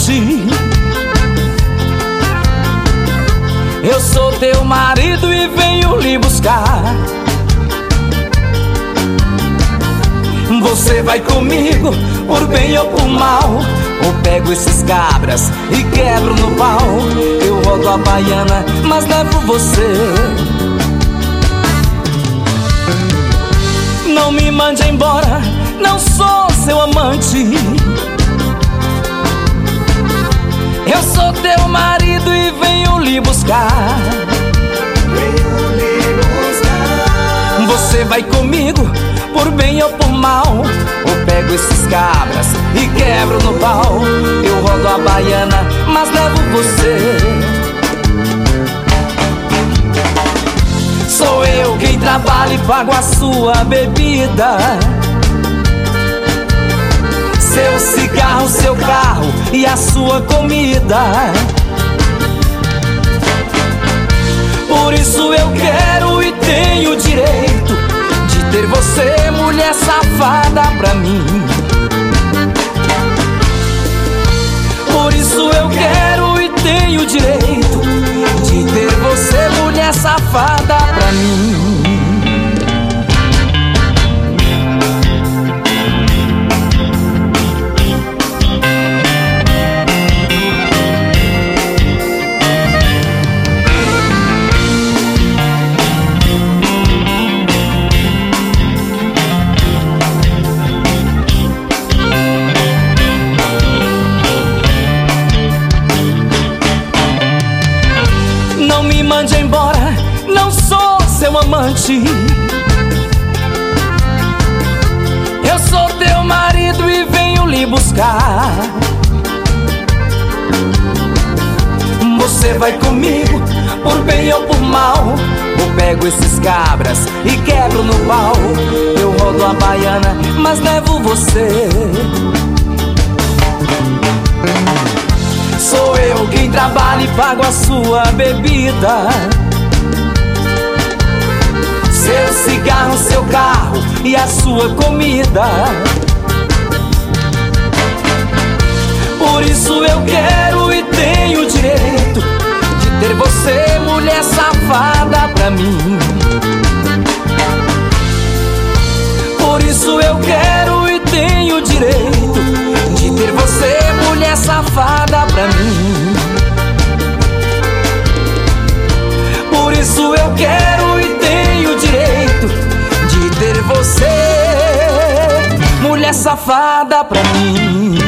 amante. Eu sou teu marido e venho lhe buscar. Você vai comigo, por bem ou por mal, ou pego esses cabras e quebro no pau. Eu rodo a baiana, mas levo você. Não me mande embora, não sou seu amante. Eu sou teu marido e venho lhe buscar. Você vai comigo, por bem ou por mal, ou pego esses cabras e quebro no pau. Eu rodo a baiana, mas levo você. Sou eu quem trabalha e pago a sua bebida, seu cigarro, seu carro e a sua comida. Por isso eu quero e tenho direito de ter você, mulher safada, pra mim. Por isso eu quero e tenho direito de ter você, mulher safada, pra mim. Não me mande embora, não sou seu amante. Eu sou teu marido e venho lhe buscar. Você vai comigo, por bem ou por mal, ou pego esses cabras e quebro no pau. Eu rodo a baiana, mas levo você. Sou eu quem trabalha e pago a sua bebida, seu cigarro, seu carro e a sua comida. Por isso eu quero e tenho direito de ter você, mulher safada, pra mim. Por isso eu quero e tenho direito de ter você, mulher safada, pra mim. Por isso eu quero e tenho direito de ter você, mulher safada, pra mim.